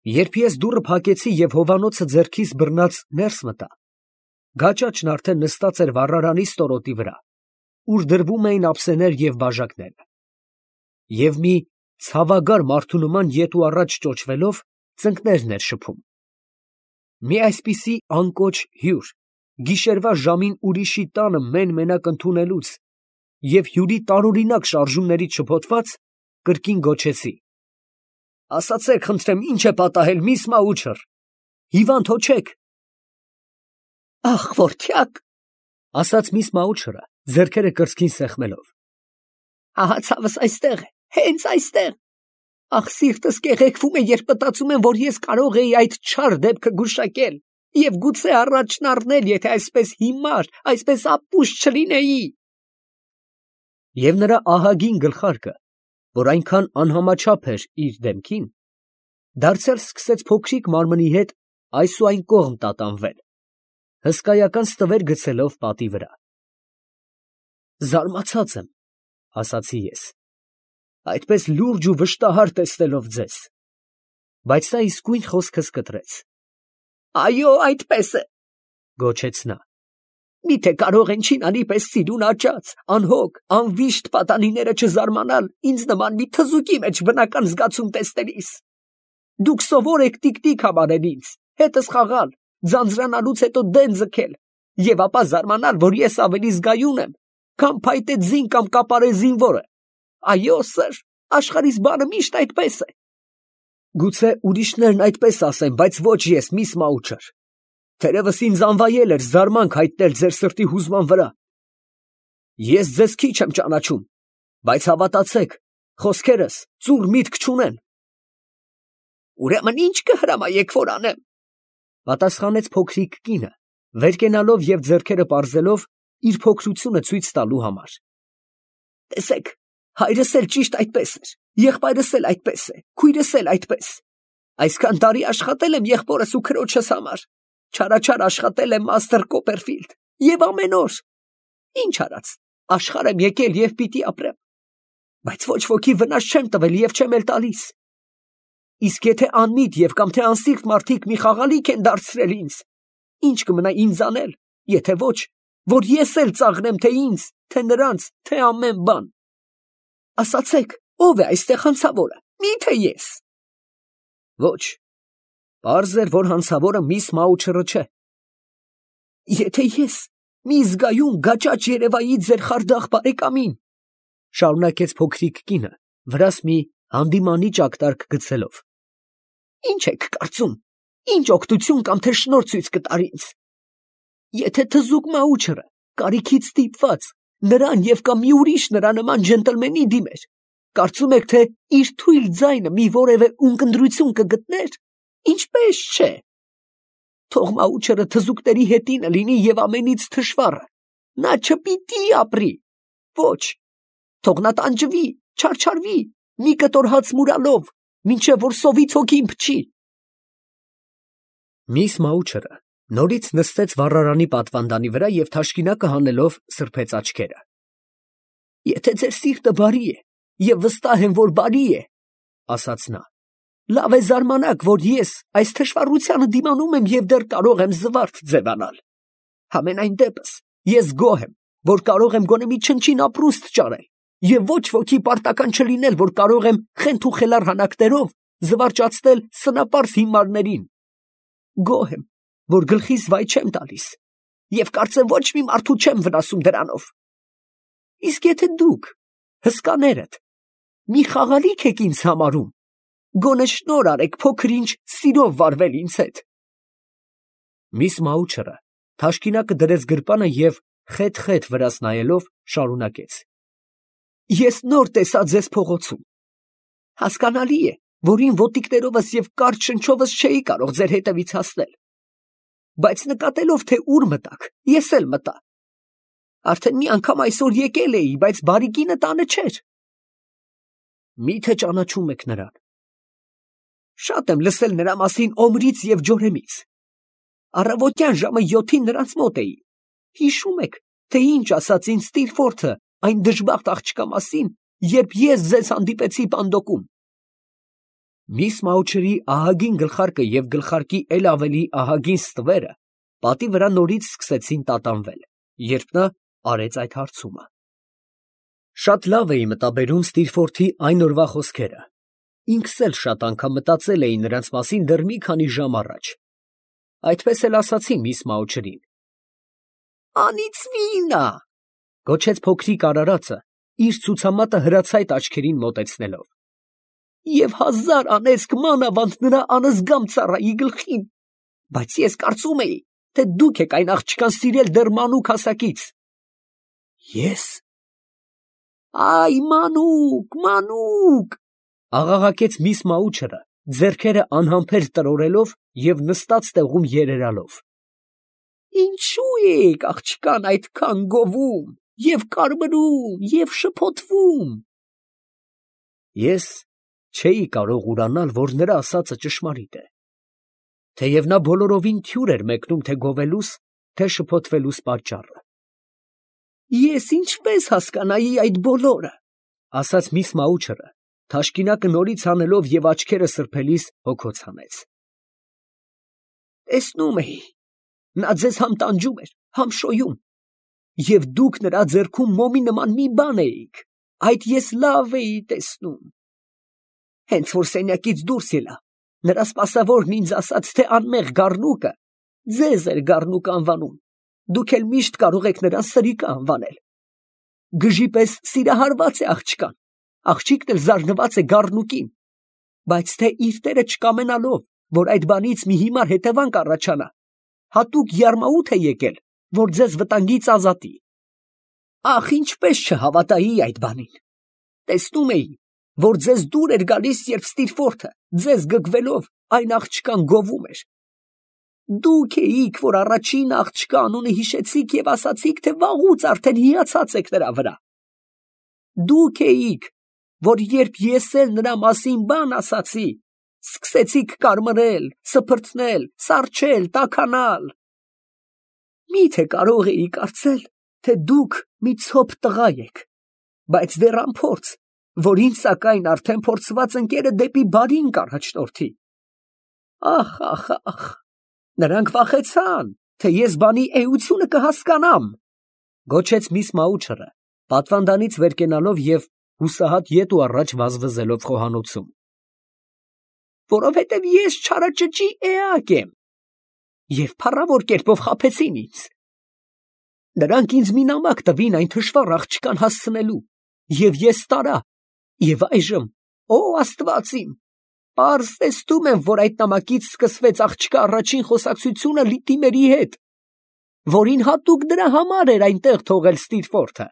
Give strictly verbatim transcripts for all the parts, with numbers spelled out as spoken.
Երբ ես դուռը փակեցի և հովանոցը ձեռքիս բռնած ներս մտա, գաճաճն արդեն նստած էր վառարանի ստորոտի վրա, ուր դրվում էին ափսեներ և բաժակներ, և մի ցավագար մարդու նման ետ ու առաջ ճոճվելով ծնկներն էր շփում։ Մի այսպիսի անկոչ հյուր գիշերվա ժամին ուրիշի տանը մեն֊մենակ ընդունելուց և հյուրի տարօրինակ շարժումներից շփոթված, կրկին գոչեցի. «Ասացեք, խնդրեմ, ի՞նչ է պատահել, միս Մաուչըր, հիվանդ հո չեք»։ «Ախ, որդյակ», ֊ ասաց միս Մաուչըրը, ձեռքերը կրծքին սեղմելով, «ահա ցավս այստեղ է, հենց այստեղ։ Ախ, սիրտս կեղեքվում է, երբ մտածում եմ, որ ես կարող էի այդ չար դեպքը գուշակել և գուցե առաջն առնել, եթե այսպես հիմար, այսպես ապուշ չլինեի»։ Եվ նրա ահագին գլխարկը, որ այնքան անհամաչափ էր իր դեմքին, դարձյալ սկսեց փոքրիկ մարմնի հետ այս ու այն կողմ տատանվել, հսկայական ստվեր գցելով պատի վրա։ «Զարմացած եմ, ֊ ասացի ես, ֊ այդպես լուրջ ու վշտահար տեսնելով ձեզ»։ Բայց նա իսկույն խոսքս կտրեց։ «Այո, այդպես է, ֊ գոչեց նա, ֊ միթե կարող են չինանի պես սիրուն աճած, անհոգ, անվիշտ պատանիները չզարմանալ ինձ նման մի թզուկի մեջ բնական զգացում տեսնելիս։ Դուք սովոր եք տիկ֊տիկ համարել ինձ, հետս խաղալ, ձանձրանալուց հետո դեն ձգել, և ապա զարմանալ, որ ես ավելի զգայուն եմ, քան փայտե ձին կամ կապարե զինվորը։ Այո, սըր, աշխարհիս բանը միշտ այդպես է։ Գուցե ուրիշներն այդպես ասեն, բայց ոչ ես, միս Մաուչըր։ Թերևս ինձ անվայել էր զարմանք հայտնել ձեր սրտի հուզման վրա։ Ես ձեզ քիչ եմ ճանաչում, բայց հավատացեք, խոսքերս ծուռ միտք չունեն։ Ուրեմն ի՞նչ կհրամայեք, որ անեմ, ֊ պատասխանեց փոքրիկ կինը, վեր կենալով և ձեռքերը պարզելով իր փոքրությունը ցույց տալու համար։ Տեսեք, հայրս էլ ճիշտ այդպես էր, եղբայրս էլ այդպես է, քույրս էլ այդպես։ Այսքան տարի աշխատել եմ եղբորս ու քրոջս համար, չարաչար աշխատել եմ մաստր Կոպերֆիլդ, և ամեն օր, ինչ արած, աշխարհ եմ եկել և պիտի ապրեմ, բայց ոչ ոքի վնաս չեմ տվել և չեմ էլ տալիս։ Իսկ եթե անմիտ և կամ թե անսիրտ մարդիկ մի խաղալիք են դարձրել ինձ, ի՞նչ կմնա ինձ անել, եթե ոչ, որ ես էլ ծաղրեմ թե ինձ, թե նրանց, թե ամեն բան։ Ասացեք, ո՞վ է այստեղ հանցավորը, մի՞թե ես։ Ոչ, պարզ էր, որ հանցավորը միս Մաուչըրը չէ։ Եթե ես մի զգայուն գաճաճ երևայի ձեր խարդախ բարեկամին, ֊ շարունակեց փոքրիկ կինը, վրաս մի հանդիմանի ճակտարկ գցելով, ֊ ի՞նչ եք կարծում, ինչ օգնություն կամ թե շնորհ ցույց կտար ինձ։ Եթե թզուկ Մաուչըրը կարիքից ստիպված նրան և կամ մի ուրիշ նրա նման ջենտլմենի դիմեր, կարծում եք, թե իր թույլ ձայնը մի որևէ ունկնդրություն կգտներ, ինչպես չէ։ Թող Մաուչըրը թզուկների հետինը լինի և ամենից թշվառը, նա չպիտի ապրի, ոչ, թող նա տանջվի, չարչարվի, մի կտոր հաց մուրալով, մինչև որ սովից հոգին փչի։ Միս Մաուչըրը նորից նստեց վառարանի պատվանդանի վրա և թաշկինակը հանելով սրբեց աչքերը։ Եթե ձեր սիրտը բարի է, և վստահ եմ, որ բարի է, ֊ ասաց նա, ֊ լավ է զարմանաք, որ ես այս թշվառությանը դիմանում եմ և դեռ կարող եմ զվարթ ձևանալ։ Համենայն դեպս ես գոհ եմ, որ կարող եմ գոնե մի չնչին ապրուստ ճարել և ոչ ոքի պարտական չլինել, որ կարող եմ խենթ ու խելառ հանակներով զվարճացնել սնապարզ հիմարներին։ Գոհ եմ, որ գլխիս վայ չեմ տալիս և կարծեմ ոչ մի մարդու չեմ վնասում դրանով։ Իսկ եթե դուք, հսկաներդ, մի խաղալիք եք ինձ համարում, գոնե շնորհ արեք փոքր-ինչ սիրով վարվել ինձ հետ։ Միս Մաուչըրը թաշկինակը դրեց գրպանը և խեթ֊խեթ վրաս նայելով շարունակեց. Ես նոր տեսա ձեզ փողոցում։ Հասկանալի է, որ իմ ոտիկներովս և կարճ շնչովս չէի կարող ձեր հետևից հասնել, բայց նկատելով, թե ուր մտաք, ես էլ մտա։ Արդեն մի անգամ այսօր եկել էի, բայց բարի կինը տանը չէր։ Մի՞թե ճանաչում եք նրան։ Շատ եմ լսել նրա մասին Օմրից և Ջորեմից։ Առավոտյան ժամը յոթին նրանց մոտ էի։ Հիշում եք, թե ինչ ասաց ինձ Ստիլֆորթը այն դժբախտ աղջկա մասին, երբ ես ձեզ հանդիպեցի Պանդոկում։ Միս Մաուչերի ահագին գլխարկը և գլխարկի էլ ավելի ահագին ստվերը պատի վրա նորից սկսեցին տատանվել, երբ նա արեց այդ հարցումը։ Շատ լավ էի մտաբերում Ստիրֆորթի այն օրվա խոսքերը, ինքս էլ շատ անգամ մտածել էի նրանց մասին դեռ մի քանի ժամ առաջ, այդպես էլ ասացի միս Մաուչերին։ «Անիծվի՜ն ա», գոչեց փոքրիկ արարածը, իր ցուցամատը հրացայտ աչքերին մոտեցնելով։ «Եվ հազար անեծք մանավանդ նրա անզգամ ծառայի գլխին, բայց ես կարծում էի, թե դուք եք այն աղջկան սիրել դեռ մանուկ հասակից»։ Ես։ Այ մանուկ, մանուկ, աղաղակեց միս Մաուչերը, ձեռքերը անհամբեր տրորելով և նստած տեղում երերալով։ Ինչու եք աղջկան այդքան գովում և կարմրում և շփոթվում։ Ես չէի կարող ուրանալ, որ նրա ասածը ճշմարիտ է, թեև նա բոլորովին թյուր էր մեկնում թե գովելուս, թե շփոթվելուս պատճառը։ Ես ինչպես հասկանայի այդ բոլորը, ասաց միս Մաուչերը, թաշկինակը նորից հանելով և աչքերը սրբելիս հոգոց հանեց։ Տեսնում էի, նա ձեզ համ տանջում էր, համ շոյում, և դուք նրա ձեռքում մոմի նման մի բան էիք, այդ ես լավ էի տեսնում։ Հենց որ սենյակից դուրս ելա, նրա սպասավորն ինձ ասաց, թե անմեղ գառնուկը ձեզ էր գառնուկ անվանում, դուք էլ միշտ կարող եք նրան սրիկը անվանել։ Գժի պես սիրահարված է աղջկան, աղջիկն էլ զարնված է գառնուկին, բայց թե իր տերը չկամենալով, որ այդ բանից մի հիմար հետևանք առաջանա, հատուկ յարմաուտ է եկել, որ ձեզ վտանգից ազատի։ Ախ, ինչպես չհավատայի այդ բանին։ Տեսնում էի, որ ձեզ դուր էր գալիս, երբ Ստիրֆորթը ձեզ գգվելով այն աղջկան գովում էր։ Դուք էիք, որ առաջին աղջկա անունը հիշեցիք և ասացիք, թե վաղուց արդեն հիացած եք նրա վրա։ Դուք էիք, որ երբ ես էլ նրա մասին բան ասացի, սկսեցիք կարմրել, սփռթնել, սառչել, տաքանալ։ Մի՞թե կարող էի կարծել, թե դուք մի ցոփ տղա եք, բայց դեռ անփորձ, որ ինձ սակայն արդեն փորձված ընկերը դեպի բարին կառաջնորդի։ Ախ, ախ, ախ, նրանք վախեցան, թե ես բանի էությունը կհասկանամ, գոչեց միս Մաուչերը, պատվանդանից վեր կենալով և հուսահատ ետ ու առաջ վազվզելով խոհանոցում։ Որովհետև ես չարաճճի էակ եմ, և փառավոր կերպով խաբեցին ինձ։ Նրանք ինձ մի նամակ տվին այն թշվառ աղջկան հասցնելու, և ես տարա, և այժմ, օ Աստված իմ, պարզ տեսնում եմ, որ այդ նամակից սկսվեց աղջկա առաջին խոսակցությունը Լիտիմերի հետ, որին հատուկ նրա համար էր այնտեղ թողել Ստիրֆորթը։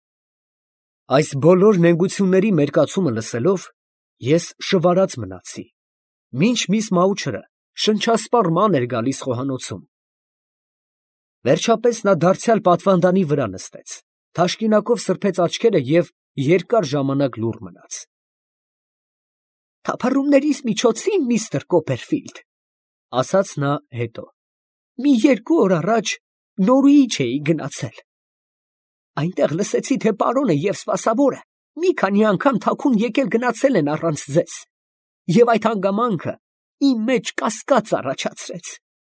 Այս բոլոր նենգությունների մերկացումը լսելով, ես շվարած մնացի, մինչ միս Մաուչերը շնչասպառ ման էր գալիս խոհանոցում։ Վերջապես նա դարձյալ պատվանդանի վրա նստեց, թաշկինակով սրբեց աչքերը և երկար ժամանակ լուռ մնաց։ Թափառումներիս միջոցին, միստր Կոպերֆիլդ, ասաց նա հետո, մի երկու օր առաջ Նորուիչ էի գնացել։ Այնտեղ լսեցի, թե պարոնը և սպասավորը մի քանի անգամ թաքուն եկել գնացել են առանց ձեզ, և այդ հանգամանքը իմ մեջ կասկած առաջացրեց։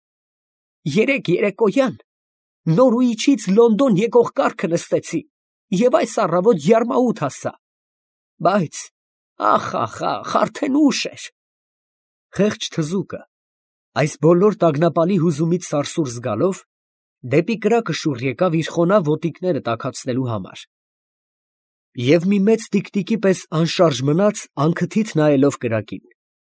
Երեկ երեկոյան Նորուիչից Լոնդոն եկող կառքը նստեցի, և այս առավոտ յարմաուտ հասա, բայց ախ, ախ, ախ, արդեն ուշ էր։ Խեղճ թզուկը, այս բոլոր տագնապալի հուզումից սարսուռ զգալով, դեպի կրակը շուռ եկավ իր խոնավ ոտիկները տաքացնելու համար, և մի մեծ տիկտիկի պես անշարժ մնաց, անքթիթ նայելով կրակին։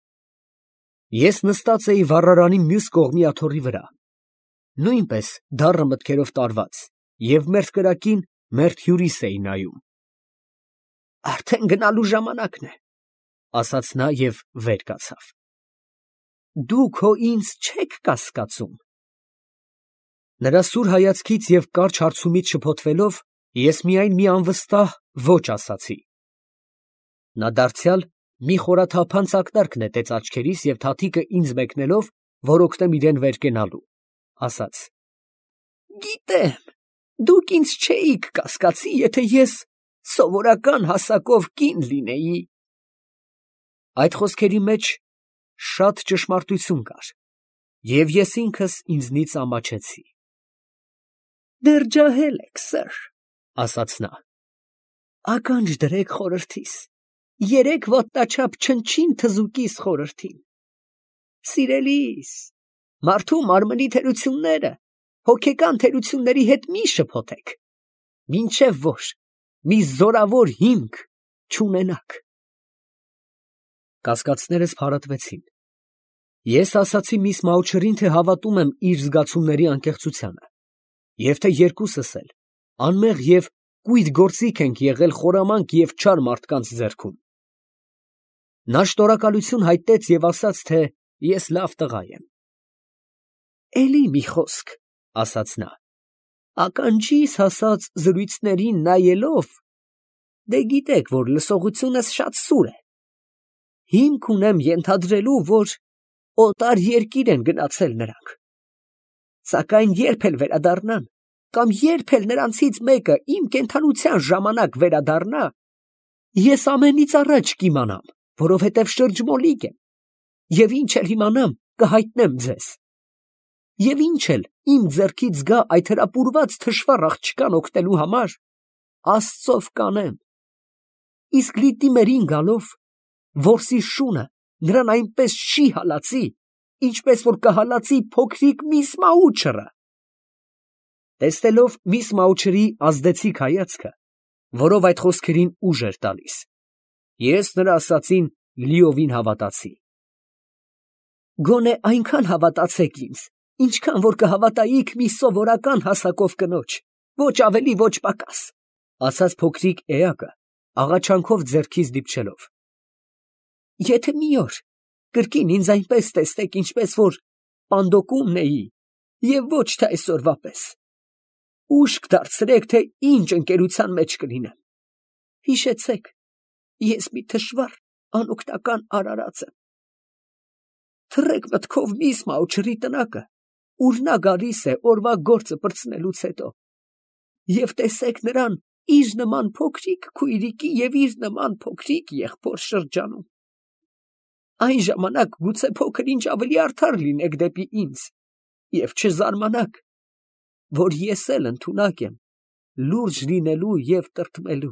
Ես նստած էի վառարանի մյուս կողմի աթոռի վրա, նույնպես դառը մտքերով տարված, և մերթ կրակին մերթ հյուրիս էի նայում։ Արդեն գնալու ժամանակն է, ասաց նա և վեր կացավ։ Դուք հո ինձ չեք կասկածում։ Նրա սուր հայացքից և կարճ հարցումից շփոթվելով, ես միայն մի անվստահ ոչ ասացի։ Նա դարձյալ մի խորաթափանց ակնարկ նետեց աչքերիս և թաթիկը ինձ մեկնելով, որ օգնեմ իրան վեր կենալու, ասաց. Գիտեմ, դուք ինձ չէիք կասկածի, եթե ես սովորական հասակով կին լինեի։ Այդ խոսքերի մեջ շատ ճշմարտություն կար, և ես ինքս ինձնից ամաչեցի։ Դեռ ջահել եք, սըր, ասաց նա։ Ականջ դրեք խորհրդիս, երեք ոտնաչափ չնչին թզուկիս խորհրդին։ Սիրելիս, մարդու մարմնի թերությունները հոգեկան թերությունների հետ մի շփոթեք, մինչև որ մի զորավոր հիմք չունենաք։ Կասկածներս փարատվեցին։ Ես ասացի միս Մաուչերին, թե հավատում եմ իր զգացումների անկեղծությանը, և թե երկուսս էլ անմեղ և կույտ գործիք ենք եղել խորամանկ և չար մարդկանց ձեռքում։ Նա շնորհակալություն հայտնեց և ասաց, թե ես լավ տղա եմ։ Էլի մի խոսք, ասաց նա, ականջիս հասած զրույցներին նայելով, դե գիտեք, որ լսողությունս շատ սուր է, հիմք ունեմ ենթադրելու, որ օտար երկիր են գնացել նրանք, սակայն երբ էլ վերադառնան, կամ երբ էլ նրանցից մեկը իմ կենդանության ժամանակ վերադառնա, ես ամենից առաջ կիմանամ, որովհետև շրջմոլիկ եմ, և ինչ էլ իմանամ, կհայտնեմ ձեզ, և ինչ էլ իմ ձեռքից գա այդ հրապուրված թշվառ աղջկան օգնելու համար, Աստծով կանեմ, իսկ Լիտիմերին գալով, որսի շունը նրան այնպես չի հալածի, ինչպես որ կհալածի փոքրիկ միս Մաուչըրը։ Տեսնելով միս Մաուչերի ազդեցիկ հայացքը, որով այդ խոսքերին ուժ էր տալիս, ես նրա ասածին լիովին հավատացի։ Գոնե այնքան հավատացեք ինձ, ինչքան որ կհավատայիք մի սովորական հասակով կնոջ, ոչ ավելի, ոչ պակաս, ասաց փոքրիկ էակը, աղաչանքով ձեռքիս դիպչելով։ Եթե մի օր կրկին ինձ այնպես տեսնեք, ինչպես որ պանդոկումն էի, և ոչ թե այսօրվա պես, ուշք դարձրեք, թե ինչ ընկերության մեջ կլինեմ։ Հիշեցեք, ես մի թշվառ անօգնական արարած եմ։ Թռեք մտքով միս Մաուչերի տնակը, ուր նա գալիս է օրվա գործը պրծնելուց հետո, և տեսեք նրան իր նման փոքրիկ քույրիկի և իր նման փոքրիկ եղբոր շրջանում։ Այն ժամանակ գուցե փոքր ինչ ավելի արդար լինեք դեպի ինձ և չզարմանաք, որ ես էլ ընդունակ եմ լուրջ լինելու և տրտմելու։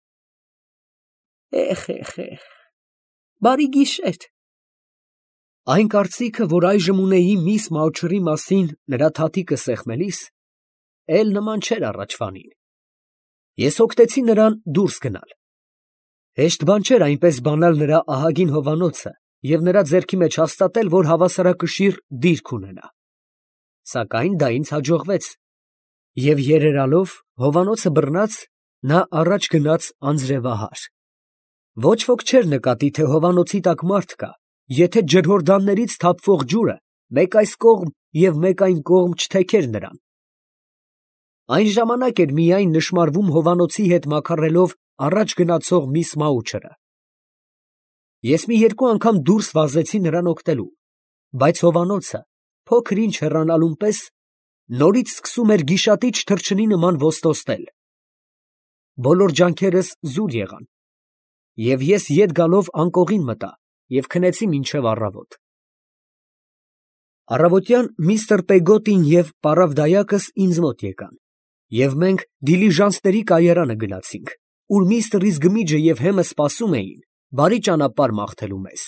Էխ, էխ, էխ, բարի գիշեր։ Այն կարծիքը, որ այժմ ունեի միս Մաուչերի մասին նրա թաթիկը սեղմելիս, էլ նման չէր առաջվանին։ Ես օգնեցի նրան դուրս գնալ։ Հեշտ բան չէր այնպես բանալ նրա ահագին հովանոցը և նրա ձեռքի մեջ հաստատել, որ հավասարակշիռ դիրք ունենա։ Սակայն դա ինձ հաջողվեց, և երերալով հովանոցը բռնած, նա առաջ գնաց անձրևահար։ Ոչ ոք չէր նկատի, թե հովանոցի տակ մարդ կա, եթե ջրհորդաններից թափվող ջուրը մեկ այս կողմ և մեկ այն կողմ չթեքեր նրան։ Այն ժամանակ էր միայն նշմարվում հովանոցի հետ մաքարելով առաջ գնացող միս Մաուչըրը։ Ես մի երկու անգամ դուրս վազեցի նրան օգնելու, բայց հովանոցը, փոքր ինչ հեռանալուն պես, նորից սկսում էր գիշատիչ թռչնի նման ոստոտել։ Բոլոր ջանքերս զուր եղան, և ես ետ գալով անկողին մտա և քնեցի մինչև առավոտ։ Առավոտյան միստր Պեգոտին և պարավդայակս ինձ մոտ եկան, և մենք դիլիժանսների կայարանը գնացինք, ուր միստր Իզգմիջը և Հեմը սպասում էին, բարի ճանապարհ մաղթելու մեզ։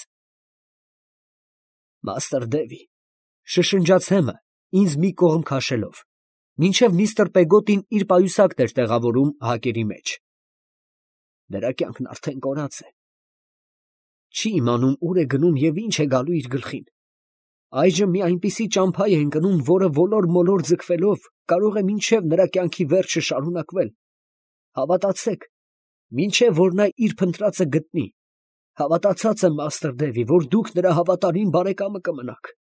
Մաստր Դևի, շշնջաց Հեմը, ինձ մի կողմ քաշելով, մինչև միստր Պեգոտին իր պայուսակն էր տեղավորում հակերի մեջ։ Նրա կյանքն արդեն կորած է։ Չի իմանում ուր է գնում և ինչ է գալու իր գլխին։ Այժմ մի այնպիսի ճամփա է ընկնում, որը ոլոր֊մոլոր ձգվելով կարող է մինչև նրա կյանքի վերջը շարունակվել։ Հավատացեք, մինչև որ նա իր փնտրածը գտնի, հավատացած եմ, մաստր Դևի, որ դուք նրա հավատարիմ բարեկամը կմնաք։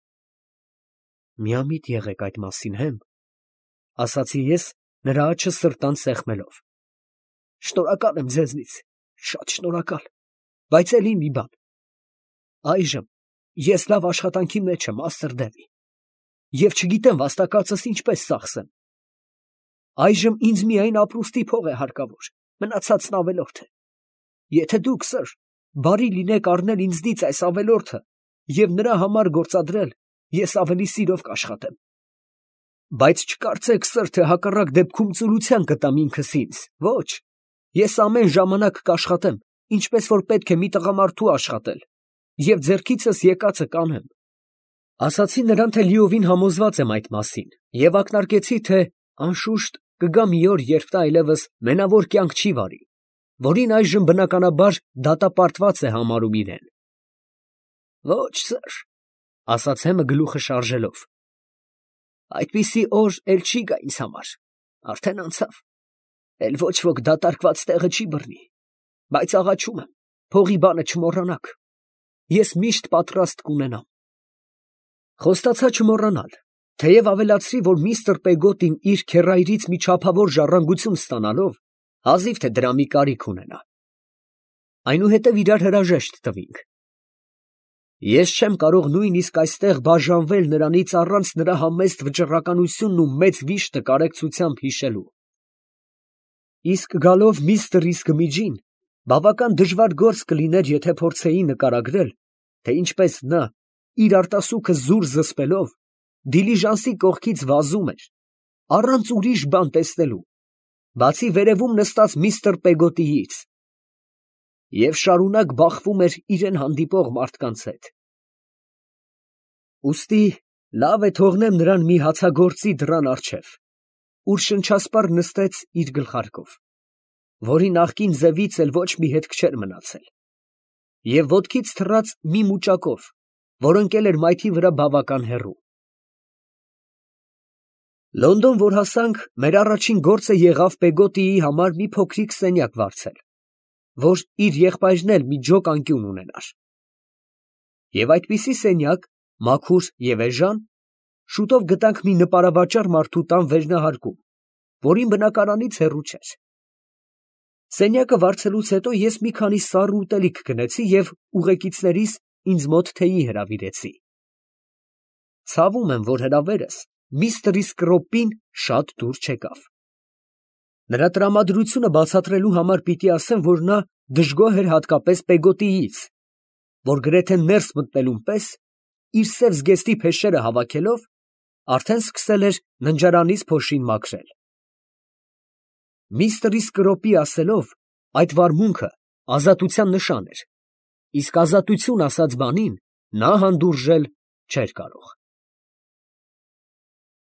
Միամիտ եղեք այդ մասին, Հեմ, ասացի ես, նրա աջը սրտան սեղմելով։ Շնորհակալ եմ ձեզնից, շատ շնորհակալ, բայց էլի մի բան. այժմ ես լավ աշխատանքի մեջ եմ, մաստր Դևի, և չգիտեմ վաստակածս ինչպես ծախսեմ։ Այժմ ինձ միայն ապրուստի փող է հարկավոր, մնացածն ավելորդ է։ Եթե դուք, սըր, բարի լինեք առնել ինձնից այս ավելորդը, և նրա համար գործադրել, ես ավելի սիրով կաշխատեմ։ Բայց չկարծեք, սըր, թե հակառակ դեպքում ծուլության կտամ ինքս ինձ, ոչ, ես ամեն ժամանակ կաշխատեմ, ինչպես որ պետք է մի տղամարդու աշխատել, և ձեռքիցս եկածը կանեմ։ Ասացի նրան, թե լիովին համոզված եմ այդ մասին, և ակնարկեցի, թե անշուշտ կգա մի օր, երբ նա այլևս մենավոր կյանք չի վարի, որին այժմ բնականաբար դատապարտված է համարում իրեն։ Ոչ, սըր, ֊ ասաց Հեմը գլուխը շարժելով, այդպիսի օր էլ չի գա ինձ համար, արդեն անցավ, էլ ոչ ոք դատարկված տեղը չի բռնի, բայց աղաչում եմ, փողի բանը չմոռանաք, ես միշտ պատրաստ կունենամ։ Խոստացա չմոռանալ, թեև ավելացրի, որ միստր Պեգոտին իր քեռայրից մի չափավոր ժառանգություն ստանալով, հազիվ թե դրա մի կարիք ունենա։ Այնուհետև իրար հրաժեշտ տվինք։ Ես չեմ կարող նույնիսկ այստեղ բաժանվել նրանից առանց նրա համեստ վճռականությունն ու մեծ վիշտը կարեկցությամբ հիշելու։ Իսկ գալով միստր Իսկմիջին, բավական դժվար գործ կլիներ, եթե փորձեի նկարագրել, թե ինչպես նա, իր արտասուքը զուր զսպելով, դիլիժանսի կողքից վազում էր, առանց ուրիշ բան տեսնելու, բացի վերևում նստած միստր Պեգոտիից, և շարունակ բախվում էր իրան հանդիպող մարդկանց հետ։ Ուստի լավ է թողնեմ նրան մի հացագործի դռան առջև, ուր շնչասպառ նստեց իր գլխարկով, որի նախկին ձևից էլ ոչ մի հետք չէր մնացել, և ոտքից թռած մի մուճակով, որ ընկել էր մայթի վրա բավական հեռու։ Լոնդոն որ հասանք, մեր առաջին գործը եղավ Պեգոտիի համար մի փոքրիկ սենյակ վարձել, որ իր եղբայրն էլ մի ջոկ անկյուն ունենար։ Եվ այդպիսի սենյակ, մաքուր և էժան, շուտով գտանք մի նպարավաճառ մարդու տան վերնահարկում, որին բնակարանից հեռու չէր։ Սենյակը վարձելուց հետո ես մի քանի սառն ուտելիք գնեցի և ուղեկիցներիս ինձ մոտ թեյի հրավիրեցի։ Ցավում եմ, որ հրավերս միստր Իսկրոպին շատ դուր չեկավ։ Նրա տրամադրությունը բացատրելու համար պիտի ասեմ, որ նա դժգոհ էր հատկապես Պեգոտիից, որ գրեթե ներս մտնելուն պես, իր սև զգեստի փեշերը հավաքելով, արդեն սկսել էր ննջարանից փոշին մաքրել։ Միստր Իսկրոպի ասելով, այդ վարմունքը ազատության նշան էր, իսկ ազատություն ասած բանին նա հանդուրժել չէր կարող։